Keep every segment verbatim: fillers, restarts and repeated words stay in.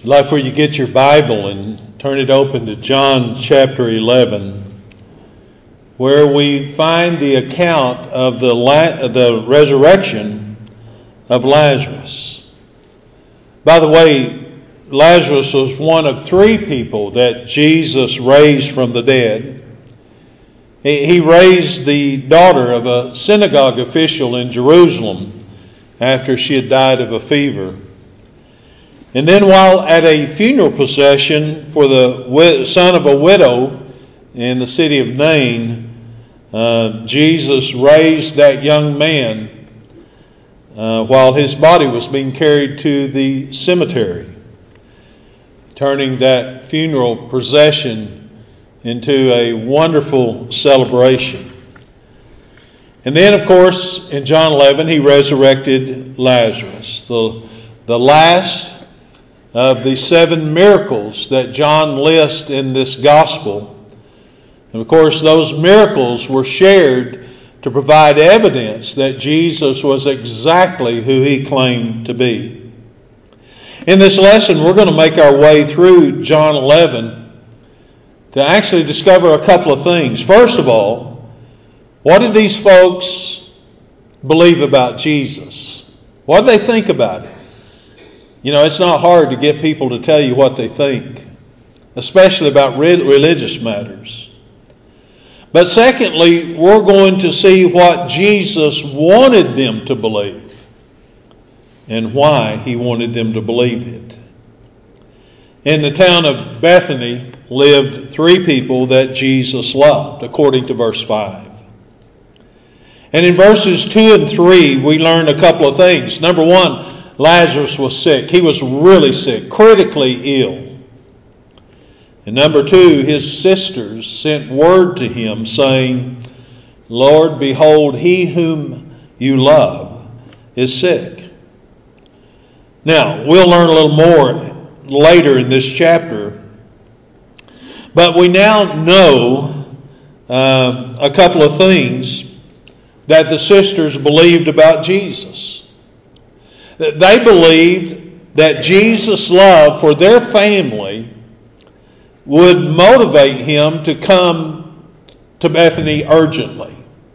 I'd like for you to get your Bible and turn it open to John chapter eleven, where we find the account of the la- the resurrection of Lazarus. By the way, Lazarus was one of three people that Jesus raised from the dead. He raised the daughter of a synagogue official in Jerusalem after she had died of a fever. And then while at a funeral procession for the son of a widow in the city of Nain, uh, Jesus raised that young man uh, while his body was being carried to the cemetery, turning that funeral procession into a wonderful celebration. And then, of course, in John eleven, he resurrected Lazarus, the, the last of the seven miracles that John lists in this gospel. And of course, those miracles were shared to provide evidence that Jesus was exactly who he claimed to be. In this lesson, we're going to make our way through John eleven to actually discover a couple of things. First of all, what did these folks believe about Jesus? What did they think about it? You know, it's not hard to get people to tell you what they think, especially about re- religious matters. But secondly, we're going to see what Jesus wanted them to believe and why he wanted them to believe it. In the town of Bethany lived three people that Jesus loved, according to verse five. And in verses two and three, we learn a couple of things. Number one, Lazarus was sick. He was really sick, critically ill. And number two, his sisters sent word to him saying, "Lord, behold, he whom you love is sick." Now, we'll learn a little more later in this chapter. But we now know uh, a couple of things that the sisters believed about Jesus. They believed that Jesus' love for their family would motivate him to come to Bethany urgently.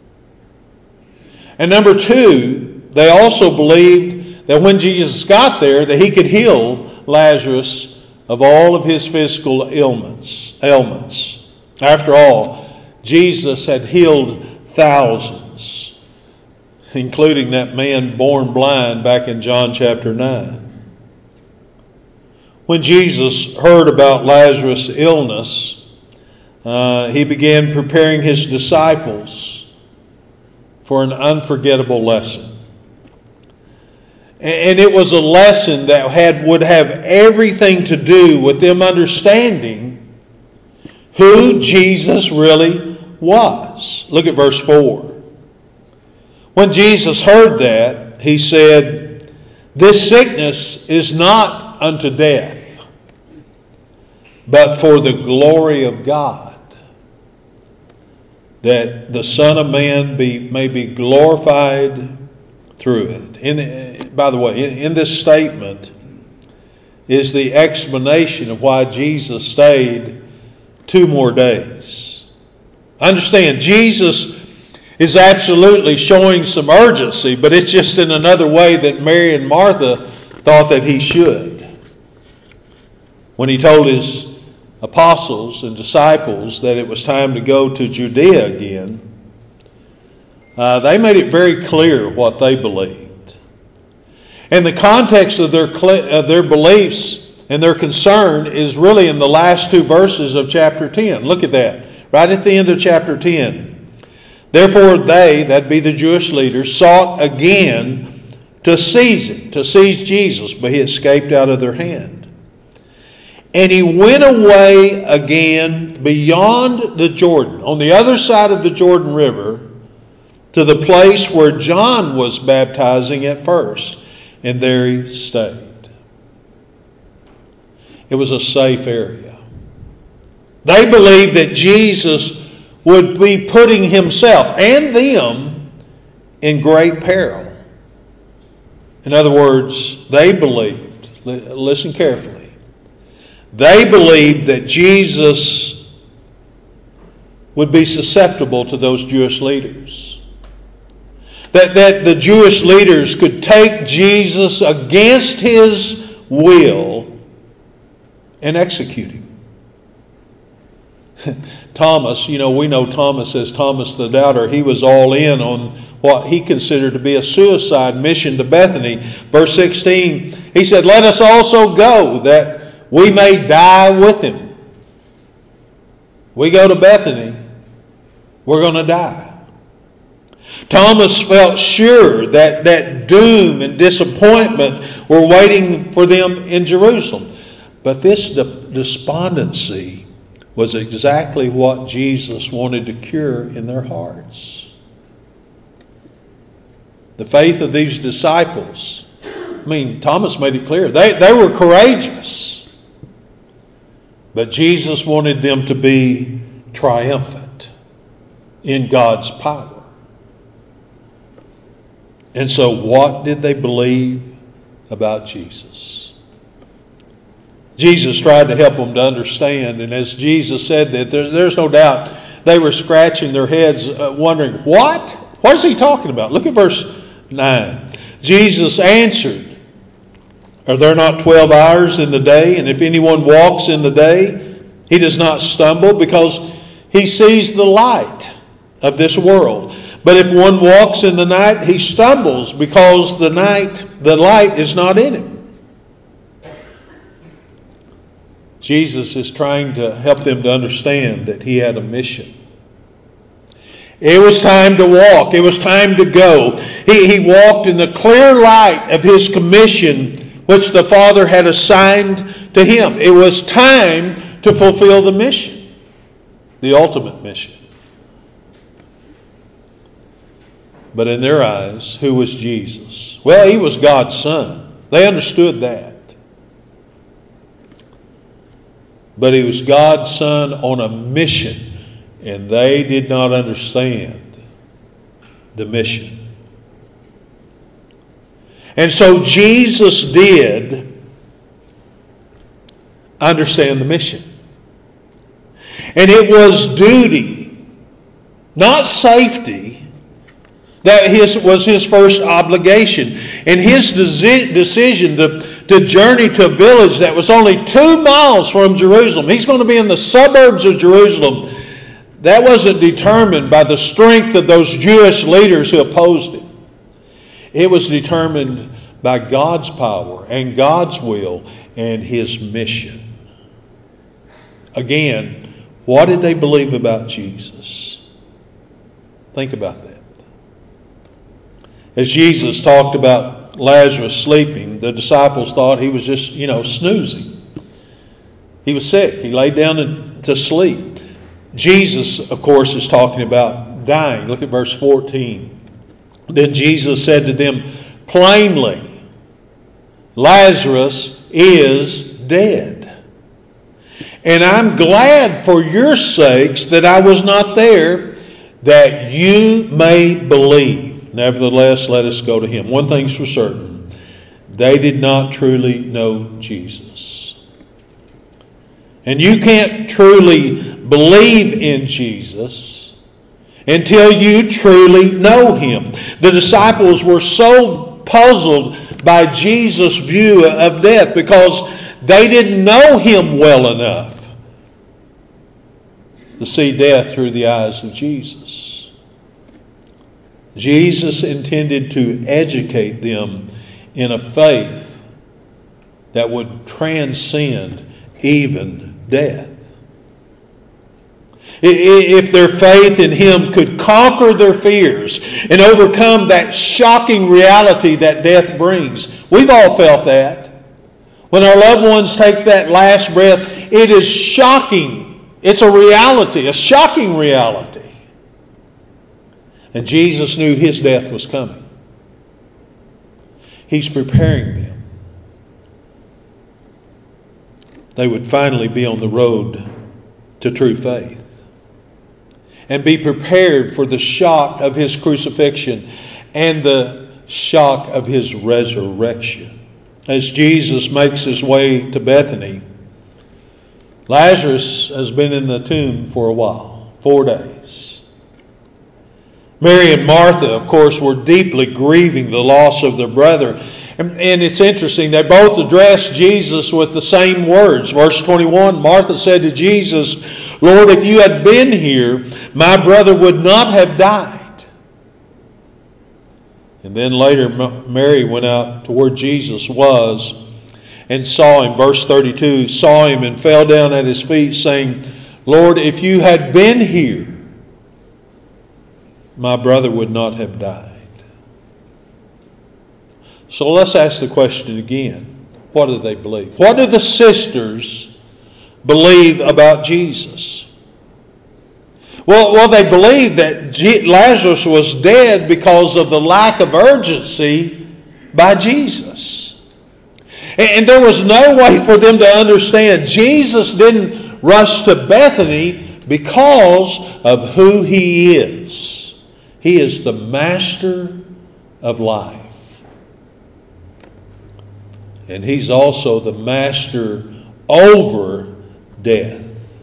And number two, they also believed that when Jesus got there, that he could heal Lazarus of all of his physical ailments. ailments. After all, Jesus had healed thousands, including that man born blind back in John chapter nine. When Jesus heard about Lazarus' illness, uh, he began preparing his disciples for an unforgettable lesson. And it was a lesson that had would have everything to do with them understanding who Jesus really was. Look at verse four. When Jesus heard that, he said, "This sickness is not unto death, but for the glory of God, that the Son of Man be, may be glorified through it." In, by the way, in, in this statement is the explanation of why Jesus stayed two more days. Understand, Jesus is absolutely showing some urgency, but it's just in another way that Mary and Martha thought that he should. When he told his apostles and disciples that it was time to go to Judea again, uh, they made it very clear what they believed. And the context of their, of their beliefs and their concern is really in the last two verses of chapter ten. Look at that, right at the end of chapter ten. "Therefore they," that be the Jewish leaders, "sought again to seize him," to seize Jesus, but he escaped out of their hand. "And he went away again beyond the Jordan," on the other side of the Jordan River, "to the place where John was baptizing at first, and there he stayed." It was a safe area. They believed that Jesus would be putting himself and them in great peril. In other words, they believed, listen carefully, They believed that Jesus would be susceptible to those Jewish leaders. That, that the Jewish leaders could take Jesus against his will and execute him. Thomas, you know, we know Thomas as Thomas the Doubter. He was all in on what he considered to be a suicide mission to Bethany. Verse sixteen, he said, "Let us also go, that we may die with him." We go to Bethany, we're going to die. Thomas felt sure that, that doom and disappointment were waiting for them in Jerusalem. But this despondency was exactly what Jesus wanted to cure in their hearts. The faith of these disciples, I mean, Thomas made it clear, they, they were courageous. But Jesus wanted them to be triumphant in God's power. And so what did they believe about Jesus? Jesus tried to help them to understand, and as Jesus said that, there's, there's no doubt they were scratching their heads uh, wondering, what? What is he talking about? Look at verse nine. Jesus answered, "Are there not twelve hours in the day? And if anyone walks in the day, he does not stumble because he sees the light of this world. But if one walks in the night, he stumbles because the night, the light is not in him." Jesus is trying to help them to understand that he had a mission. It was time to walk. It was time to go. He, he walked in the clear light of his commission, which the Father had assigned to him. It was time to fulfill the mission, the ultimate mission. But in their eyes, who was Jesus? Well, he was God's Son. They understood that. But he was God's Son on a mission, and they did not understand the mission. And so Jesus did understand the mission. And it was duty, not safety, that his was his first obligation. And his desi- decision to, to journey to a village that was only two miles from Jerusalem. He's going to be in the suburbs of Jerusalem. That wasn't determined by the strength of those Jewish leaders who opposed him. It was determined by God's power and God's will and his mission. Again, what did they believe about Jesus? Think about that. As Jesus talked about Lazarus sleeping, the disciples thought he was just, you know, snoozing. He was sick. He laid down to sleep. Jesus, of course, is talking about dying. Look at verse fourteen. Then Jesus said to them plainly, "Lazarus is dead. And I'm glad for your sakes that I was not there, that you may believe. Nevertheless, let us go to him." One thing's for certain. They did not truly know Jesus. And you can't truly believe in Jesus until you truly know him. The disciples were so puzzled by Jesus' view of death because they didn't know him well enough to see death through the eyes of Jesus. Jesus intended to educate them in a faith that would transcend even death. If their faith in him could conquer their fears and overcome that shocking reality that death brings. We've all felt that. When our loved ones take that last breath, it is shocking. It's a reality, a shocking reality. And Jesus knew his death was coming. He's preparing them. They would finally be on the road to true faith and be prepared for the shock of his crucifixion and the shock of his resurrection. As Jesus makes his way to Bethany, Lazarus has been in the tomb for a while, four days. Mary and Martha, of course, were deeply grieving the loss of their brother. And, and it's interesting, they both addressed Jesus with the same words. Verse twenty-one, Martha said to Jesus, Lord, if you had been here, my brother would not have died. And then later, Mary went out to where Jesus was and saw him. Verse thirty-two, saw him and fell down at his feet, saying, Lord, if you had been here, my brother would not have died. So let's ask the question again. What do they believe? What do the sisters believe about Jesus? Well, well, they believe that Lazarus was dead because of the lack of urgency by Jesus. And there was no way for them to understand. Jesus didn't rush to Bethany because of who He is. He is the master of life. And He's also the master over death.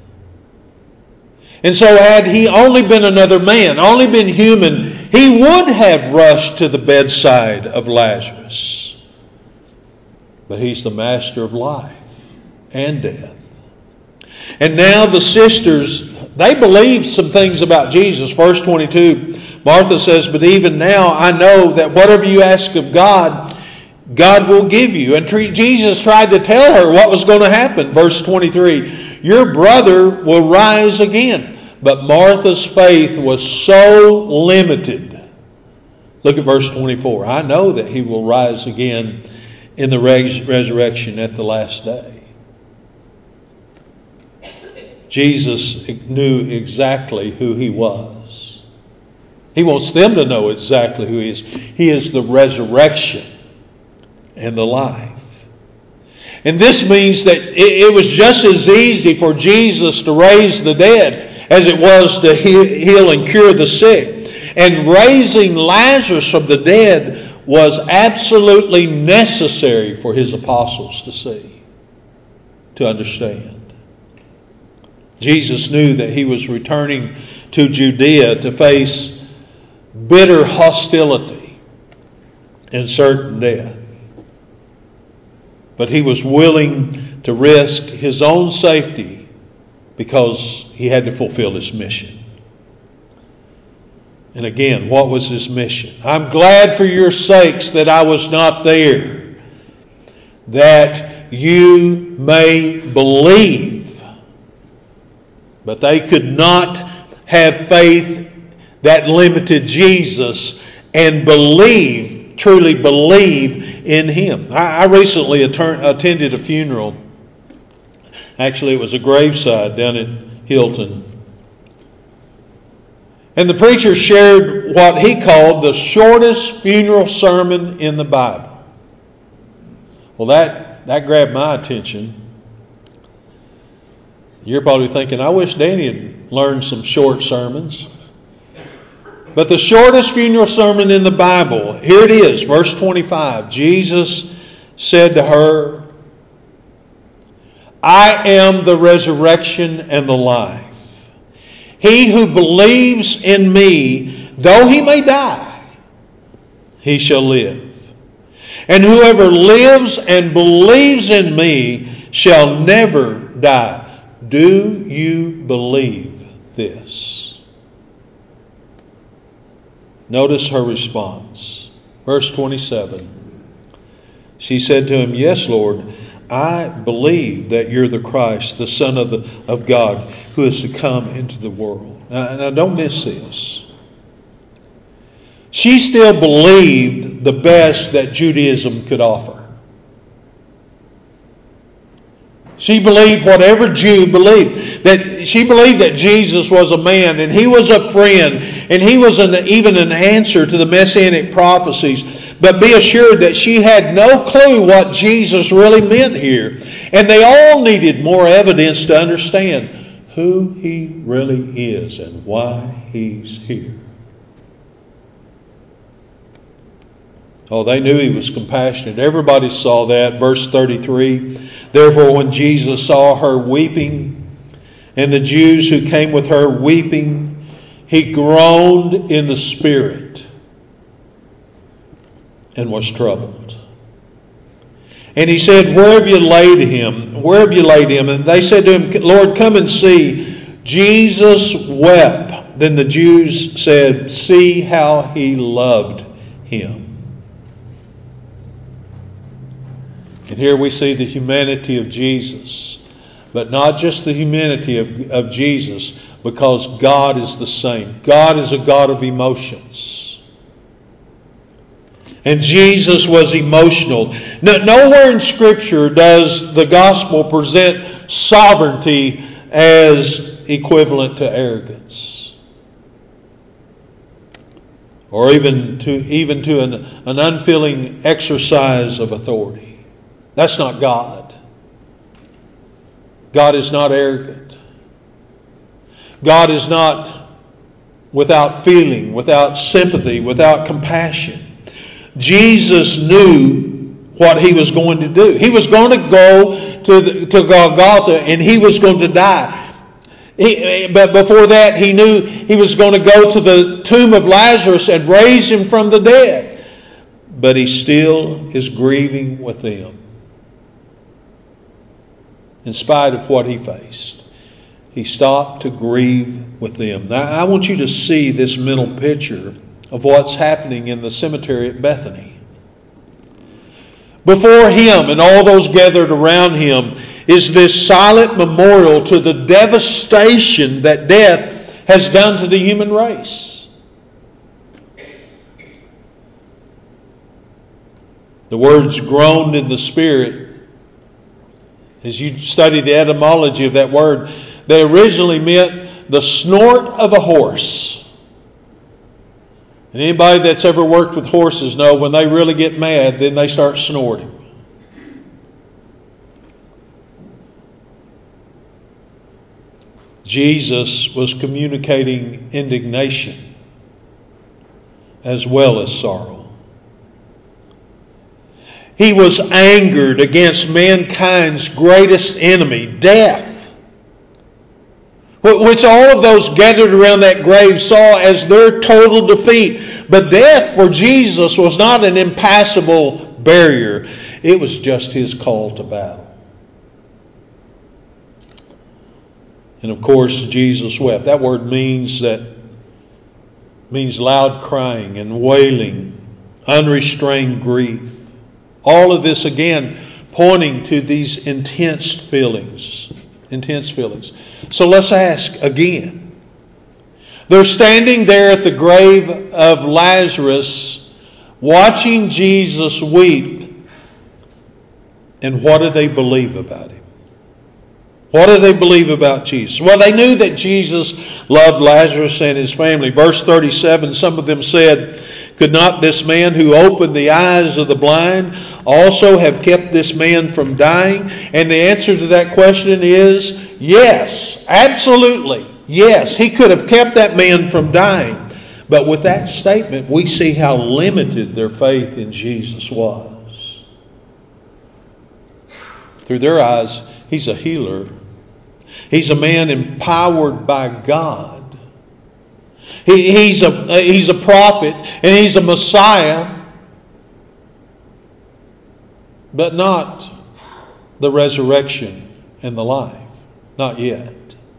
And so had He only been another man, only been human, He would have rushed to the bedside of Lazarus. But He's the master of life and death. And now the sisters, they believe some things about Jesus. Verse twenty-two, Martha says, but even now I know that whatever you ask of God, God will give you. And Jesus tried to tell her what was going to happen. Verse twenty-three, your brother will rise again. But Martha's faith was so limited. Look at verse twenty-four. I know that He will rise again in the res- resurrection at the last day. Jesus knew exactly who He was. He wants them to know exactly who He is. He is the resurrection and the life. And this means that it was just as easy for Jesus to raise the dead as it was to heal and cure the sick. And raising Lazarus from the dead was absolutely necessary for His apostles to see, to understand. Jesus knew that He was returning to Judea to face bitter hostility and certain death. But He was willing to risk His own safety because He had to fulfill His mission. And again, what was His mission? I'm glad for your sakes that I was not there, that you may believe. But they could not have faith that limited Jesus and believe, truly believe in Him. I, I recently att- attended a funeral. Actually, it was a graveside down at Hilton. And the preacher shared what he called the shortest funeral sermon in the Bible. Well, that, that grabbed my attention. You're probably thinking, I wish Danny had learned some short sermons. But the shortest funeral sermon in the Bible, here it is, verse twenty-five. Jesus said to her, I am the resurrection and the life. He who believes in me, though he may die, he shall live. And whoever lives and believes in me shall never die. Do you believe this? Notice her response. Verse twenty-seven. She said to him, yes, Lord, I believe that you're the Christ, the Son of, the, of God, who is to come into the world. Now, now don't miss this. She still believed the best that Judaism could offer. She believed whatever Jew believed. That she believed that Jesus was a man and He was a friend and He was an, even an answer to the Messianic prophecies. But be assured that she had no clue what Jesus really meant here. And they all needed more evidence to understand who He really is and why He's here. Oh, they knew He was compassionate. Everybody saw that. Verse thirty-three. Therefore, when Jesus saw her weeping, and the Jews who came with her weeping, he groaned in the spirit and was troubled. And he said, Where have you laid him? Where have you laid him? And they said to him, Lord, come and see. Jesus wept. Then the Jews said, See how he loved him. And here we see the humanity of Jesus. But not just the humanity of, of Jesus, because God is the same. God is a God of emotions. And Jesus was emotional. No, nowhere in Scripture does the gospel present sovereignty as equivalent to arrogance, or even to even to an, an unfeeling exercise of authority. That's not God. God is not arrogant. God is not without feeling, without sympathy, without compassion. Jesus knew what he was going to do. He was going to go to, the, to Golgotha, and he was going to die. He, but before that, he knew he was going to go to the tomb of Lazarus and raise him from the dead. But he still is grieving with them. In spite of what he faced, he stopped to grieve with them. Now, I want you to see this mental picture of what's happening in the cemetery at Bethany. Before him and all those gathered around him is this silent memorial to the devastation that death has done to the human race. The words groaned in the spirit, as you study the etymology of that word, they originally meant the snort of a horse. And anybody that's ever worked with horses know when they really get mad, then they start snorting. Jesus was communicating indignation as well as sorrow. He was angered against mankind's greatest enemy, death, which all of those gathered around that grave saw as their total defeat. But death for Jesus was not an impassable barrier. It was just his call to battle. And of course, Jesus wept. That word means that means loud crying and wailing, unrestrained grief. All of this again pointing to these intense feelings. Intense feelings. So let's ask again. They're standing there at the grave of Lazarus, watching Jesus weep. And what do they believe about him? What do they believe about Jesus? Well, they knew that Jesus loved Lazarus and his family. Verse thirty-seven, some of them said, Could not this man who opened the eyes of the blind also have kept this man from dying? And the answer to that question is yes, absolutely. Yes, he could have kept that man from dying. But with that statement, we see how limited their faith in Jesus was. Through their eyes, he's a healer. He's a man empowered by God. He, he's a he's a prophet and he's a Messiah, but not the resurrection and the life. Not yet.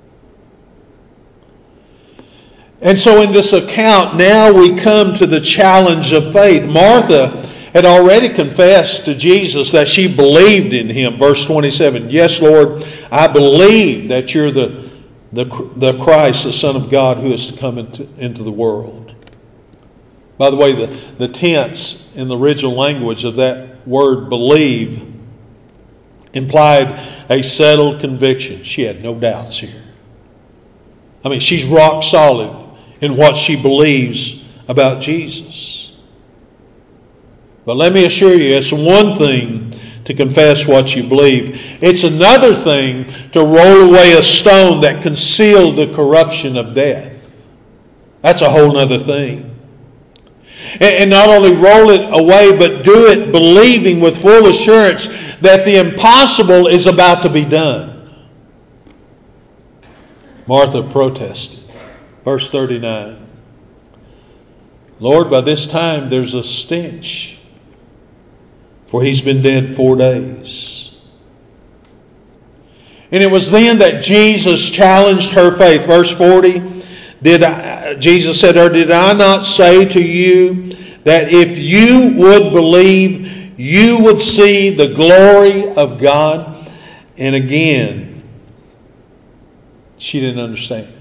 And so in this account, now we come to the challenge of faith. Martha had already confessed to Jesus that she believed in him. Verse twenty-seven, Yes, Lord, I believe that you're the, the, the Christ, the Son of God, who is to come into, into the world. By the way, the, the tense in the original language of that word believe implied a settled conviction. She had no doubts here. I mean, she's rock solid in what she believes about Jesus. But let me assure you, it's one thing to confess what you believe. It's another thing to roll away a stone that concealed the corruption of death. That's a whole other thing. And not only roll it away, but do it believing with full assurance that the impossible is about to be done. Martha protested. Verse thirty-nine. Lord, by this time there's a stench, for he's been dead four days. And it was then that Jesus challenged her faith. Verse forty, did I, Jesus said to her, did I not say to you that if you would believe, you would see the glory of God? And again, she didn't understand.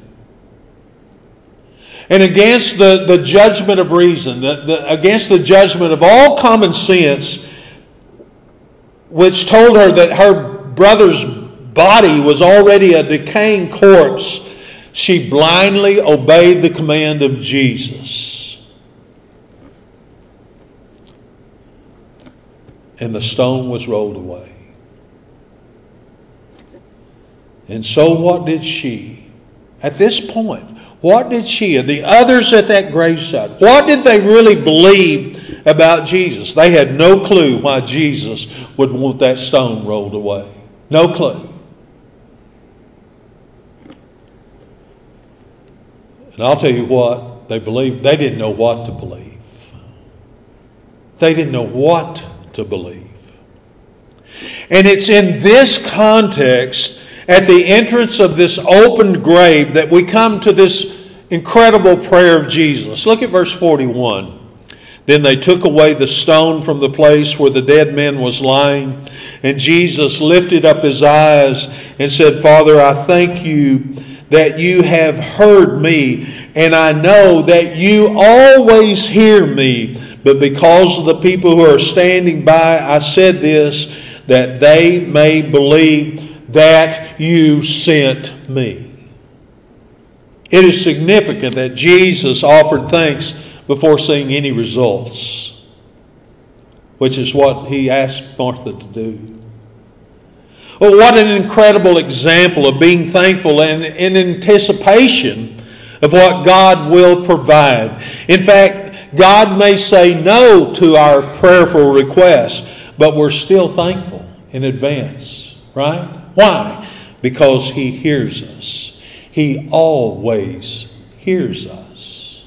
And against the, the judgment of reason, the, the, against the judgment of all common sense, which told her that her brother's body was already a decaying corpse, she blindly obeyed the command of Jesus. And the stone was rolled away. And so what did she, at this point, what did she and the others at that graveside, what did they really believe about Jesus? They had no clue why Jesus would want that stone rolled away. No clue. And I'll tell you what, they believed, they didn't know what to believe. They didn't know what to believe. And it's in this context, at the entrance of this opened grave, that we come to this incredible prayer of Jesus. Look at verse forty-one. Then they took away the stone from the place where the dead man was lying, and Jesus lifted up his eyes and said, Father, I thank you that you have heard me, and I know that you always hear me. But because of the people who are standing by, I said this, that they may believe that you sent me. It is significant that Jesus offered thanks before seeing any results, which is what he asked Martha to do. Well, what an incredible example of being thankful and in anticipation of what God will provide. In fact, God may say no to our prayerful requests, but we're still thankful in advance, right? Why? Because he hears us. He always hears us.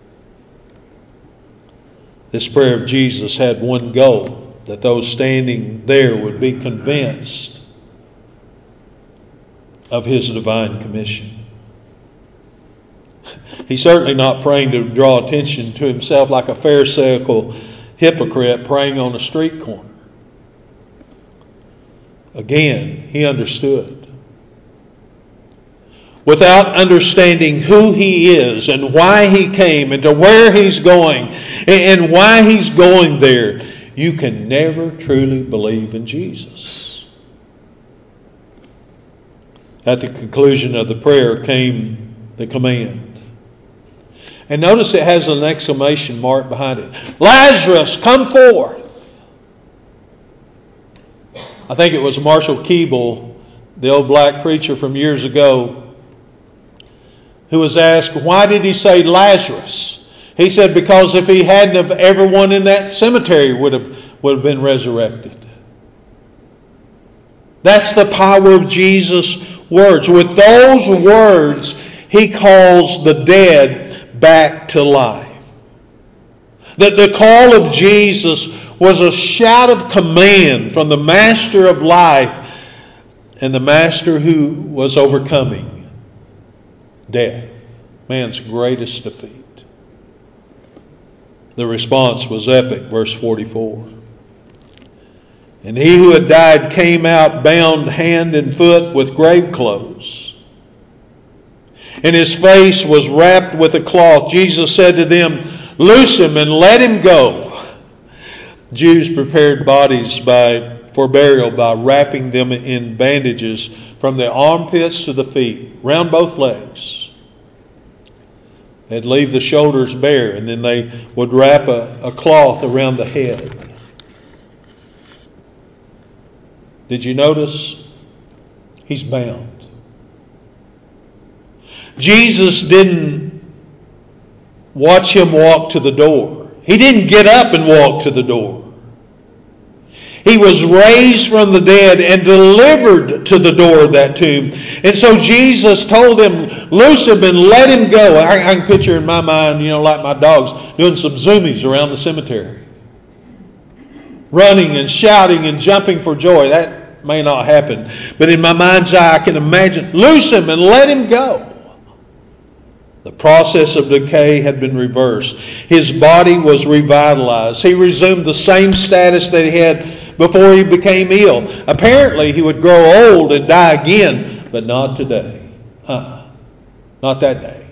This prayer of Jesus had one goal, that those standing there would be convinced of his divine commission. He's certainly not praying to draw attention to himself like a pharisaical hypocrite praying on a street corner. Again, he understood. Without understanding who he is and why he came and to where he's going and why he's going there, you can never truly believe in Jesus. At the conclusion of the prayer came the command. And notice it has an exclamation mark behind it. Lazarus, come forth. I think it was Marshall Keeble, the old black preacher from years ago, who was asked, why did he say Lazarus? He said, because if he hadn't, of everyone in that cemetery would have, would have been resurrected. That's the power of Jesus' words. With those words, he calls the dead back to life. That the call of Jesus was a shout of command from the master of life and the master who was overcoming death, man's greatest defeat. The response was epic, verse forty-four. And he who had died came out bound hand and foot with grave clothes, and his face was wrapped with a cloth. Jesus said to them, loose him and let him go. Jews prepared bodies by, for burial by wrapping them in bandages from the armpits to the feet, round both legs. They'd leave the shoulders bare, and then they would wrap a, a cloth around the head. Did you notice? He's bound. Jesus didn't watch him walk to the door. He didn't get up and walk to the door. He was raised from the dead and delivered to the door of that tomb. And so Jesus told them, loose him and let him go. I, I can picture in my mind, you know, like my dogs, doing some zoomies around the cemetery. Running and shouting and jumping for joy. That may not happen. But in my mind's eye, I can imagine, loose him and let him go. The process of decay had been reversed. His body was revitalized. He resumed the same status that he had before he became ill. Apparently, he would grow old and die again, but not today. Uh-uh. Not that day.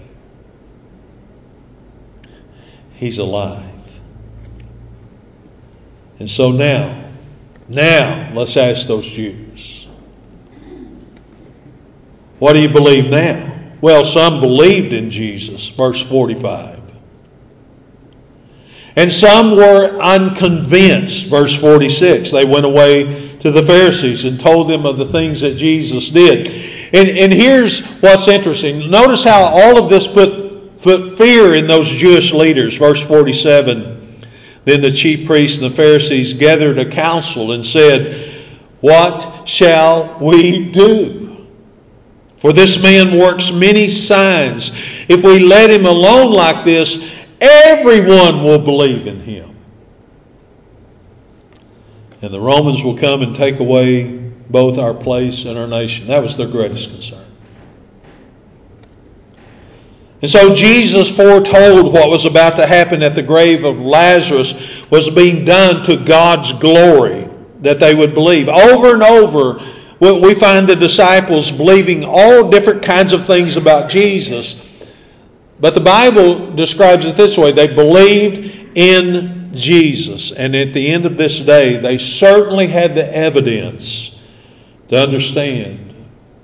He's alive. And so now, now, let's ask those Jews, what do you believe now? Well, some believed in Jesus, verse forty-five. And some were unconvinced, verse forty-six. They went away to the Pharisees and told them of the things that Jesus did. And, and here's what's interesting. Notice how all of this put, put fear in those Jewish leaders. Verse forty-seven. Then the chief priests and the Pharisees gathered a council and said, what shall we do? For this man works many signs. If we let him alone like this, everyone will believe in him. And the Romans will come and take away both our place and our nation. That was their greatest concern. And so Jesus foretold what was about to happen at the grave of Lazarus was being done to God's glory, that they would believe. Over and over, we find the disciples believing all different kinds of things about Jesus. But the Bible describes it this way. They believed in Jesus. And at the end of this day, they certainly had the evidence to understand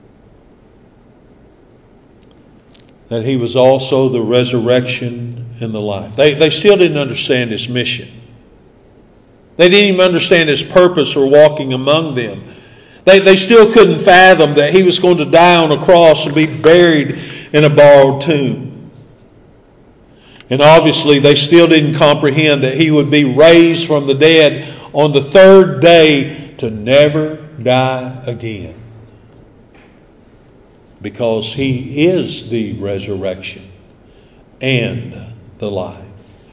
that he was also the resurrection and the life. They, they still didn't understand his mission. They didn't even understand his purpose for walking among them. They, they still couldn't fathom that he was going to die on a cross and be buried in a borrowed tomb. And obviously they still didn't comprehend that he would be raised from the dead on the third day to never die again. Because he is the resurrection and the life.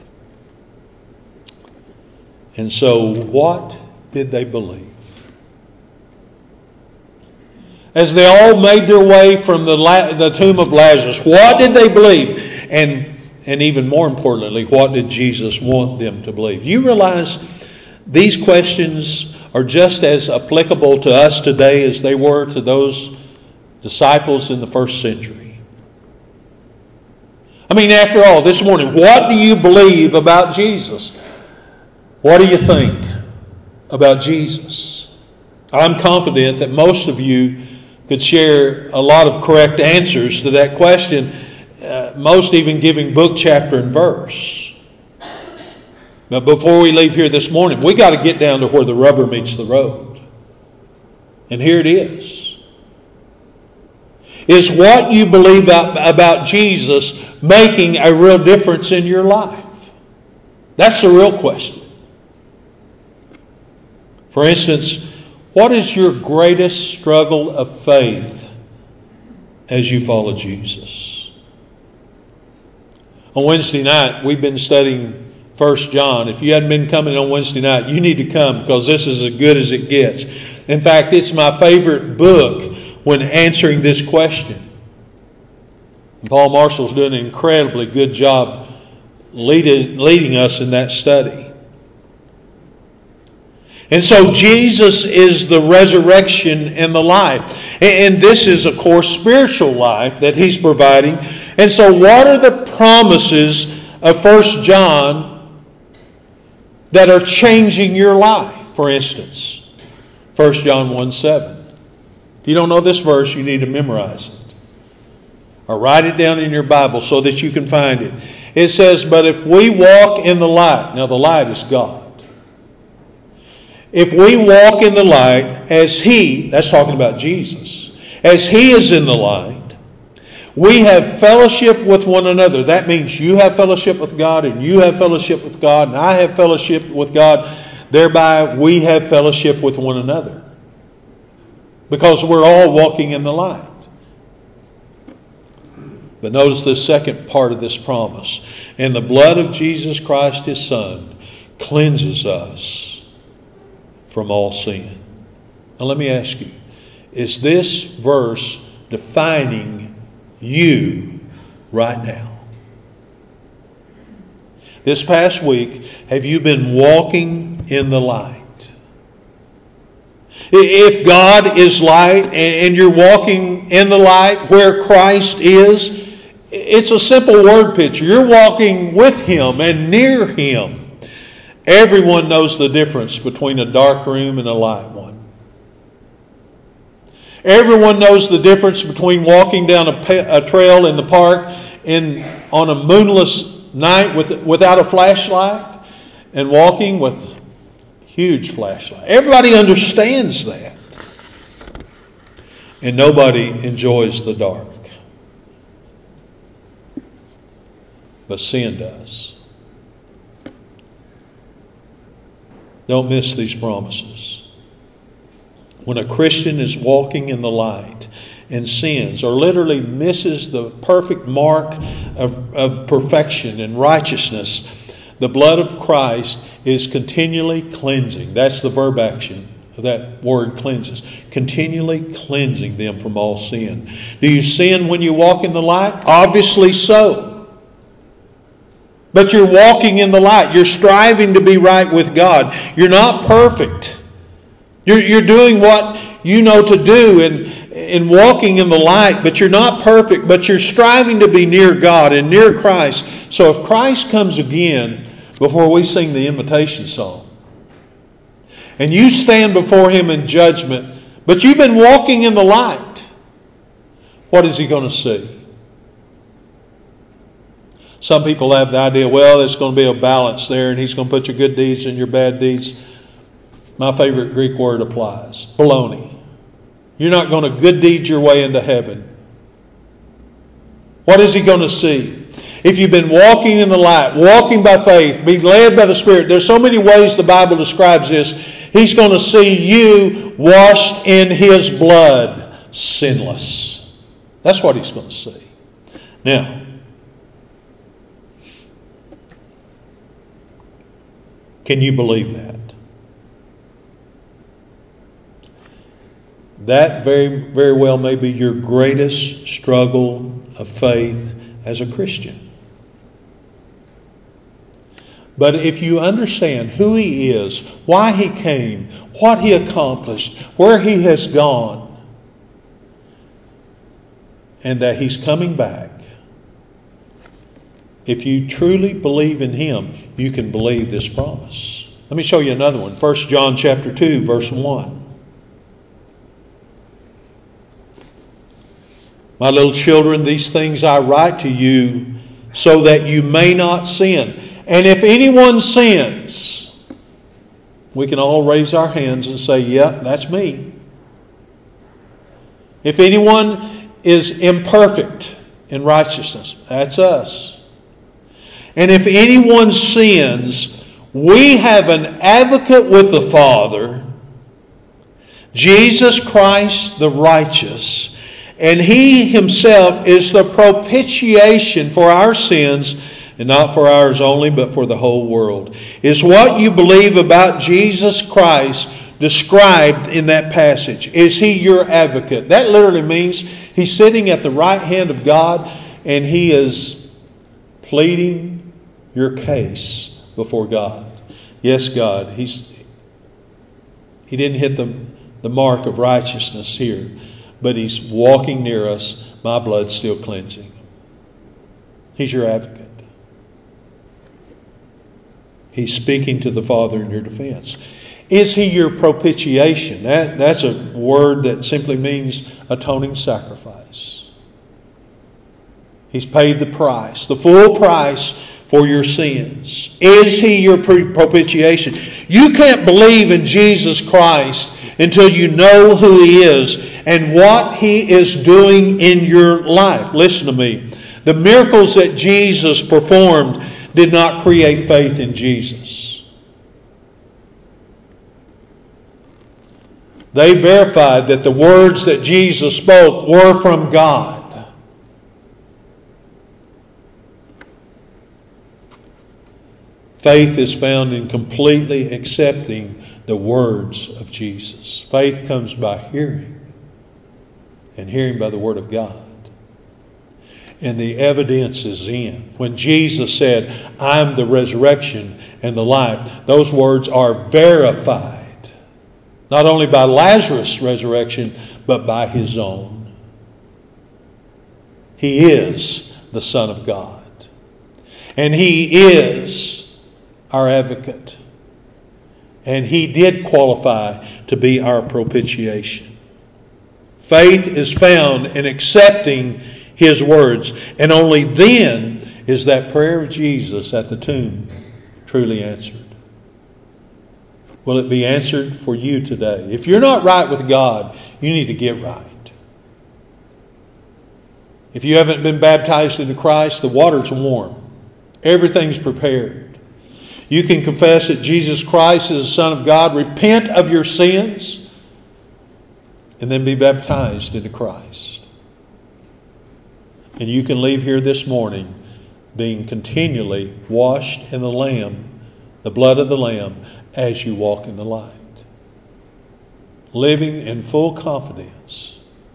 And so what did they believe? As they all made their way from the, La- the tomb of Lazarus, what did they believe? And, and even more importantly, what did Jesus want them to believe? You realize these questions are just as applicable to us today as they were to those disciples in the first century. I mean, after all, this morning, what do you believe about Jesus? What do you think about Jesus? I'm confident that most of you could share a lot of correct answers to that question, uh, most even giving book, chapter, and verse. But before we leave here this morning, we got to get down to where the rubber meets the road. And here it is. Is what you believe about, about Jesus making a real difference in your life? That's the real question. For instance, what is your greatest struggle of faith as you follow Jesus? On Wednesday night, we've been studying First John. If you hadn't been coming on Wednesday night, you need to come because this is as good as it gets. In fact, it's my favorite book when answering this question. And Paul Marshall's doing an incredibly good job leading, leading us in that study. And so Jesus is the resurrection and the life. And this is, of course, spiritual life that he's providing. And so what are the promises of First John that are changing your life? For instance, First John one seven. If you don't know this verse, you need to memorize it. Or write it down in your Bible so that you can find it. It says, but if we walk in the light. Now the light is God. If we walk in the light as he, that's talking about Jesus, as he is in the light, we have fellowship with one another. That means you have fellowship with God and you have fellowship with God and I have fellowship with God. Thereby we have fellowship with one another. Because we're all walking in the light. But notice the second part of this promise. And the blood of Jesus Christ, His Son, cleanses us from all sin. Now let me ask you, is this verse defining you right now? This past week, have you been walking in the light? If God is light and you're walking in the light where Christ is, it's a simple word picture. You're walking with Him and near Him. Everyone knows the difference between a dark room and a light one. Everyone knows the difference between walking down a, a trail in the park in on a moonless night with, without a flashlight and walking with huge flashlight. Everybody understands that. And nobody enjoys the dark. But sin does. Don't miss these promises. When a Christian is walking in the light and sins, or literally misses the perfect mark of, of perfection and righteousness, the blood of Christ is continually cleansing. That's the verb action of that word, cleanses. Continually cleansing them from all sin. Do you sin when you walk in the light? Obviously so. But you're walking in the light. You're striving to be right with God. You're not perfect. You're, you're doing what you know to do in, in walking in the light, but you're not perfect. But you're striving to be near God and near Christ. So if Christ comes again, before we sing the invitation song, and you stand before Him in judgment, but you've been walking in the light, what is He going to see? Some people have the idea, well, there's going to be a balance there, and He's going to put your good deeds and your bad deeds. My favorite Greek word applies. Baloney. You're not going to good deed your way into heaven. What is He going to see? If you've been walking in the light, walking by faith, being led by the Spirit, there's so many ways the Bible describes this. He's going to see you washed in His blood, sinless. That's what He's going to see. Now, can you believe that? That very, very well may be your greatest struggle of faith as a Christian. But if you understand who He is, why He came, what He accomplished, where He has gone, and that He's coming back, if you truly believe in Him, you can believe this promise. Let me show you another one. First John chapter two, verse one. My little children, these things I write to you so that you may not sin. And if anyone sins, we can all raise our hands and say, yeah, that's me. If anyone is imperfect in righteousness, that's us. And if anyone sins, we have an advocate with the Father, Jesus Christ the righteous, and He Himself is the propitiation for our sins, and not for ours only, but for the whole world. Is what you believe about Jesus Christ described in that passage? Is He your advocate? That literally means He's sitting at the right hand of God and He is pleading your case before God. Yes, God, He's He didn't hit the, the mark of righteousness here, but He's walking near us. My blood's still cleansing. He's your advocate. He's speaking to the Father in your defense. Is He your propitiation? That, that's a word that simply means atoning sacrifice. He's paid the price, the full price for your sins. Is He your propitiation? You can't believe in Jesus Christ until you know who He is and what He is doing in your life. Listen to me. The miracles that Jesus performed did not create faith in Jesus. They verified that the words that Jesus spoke were from God. Faith is found in completely accepting the words of Jesus. Faith comes by hearing, and hearing by the Word of God. And the evidence is in. When Jesus said, "I'm the resurrection and the life," those words are verified. Not only by Lazarus' resurrection, but by His own. He is the Son of God. And He is our advocate. And He did qualify to be our propitiation. Faith is found in accepting His words. And only then is that prayer of Jesus at the tomb truly answered. Will it be answered for you today? If you're not right with God, you need to get right. If you haven't been baptized into Christ, the water's warm. Everything's prepared. You can confess that Jesus Christ is the Son of God, repent of your sins, and then be baptized into Christ. And you can leave here this morning being continually washed in the Lamb, the blood of the Lamb, as you walk in the light. Living in full confidence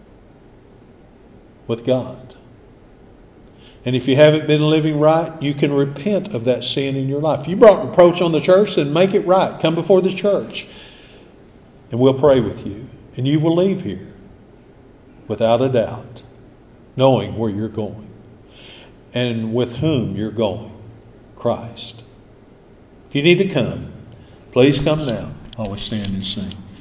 with God. And if you haven't been living right, you can repent of that sin in your life. If you brought reproach on the church, then make it right. Come before the church, and we'll pray with you. And you will leave here without a doubt, knowing where you're going and with whom you're going, Christ. If you need to come, please come now. Always stand and sing.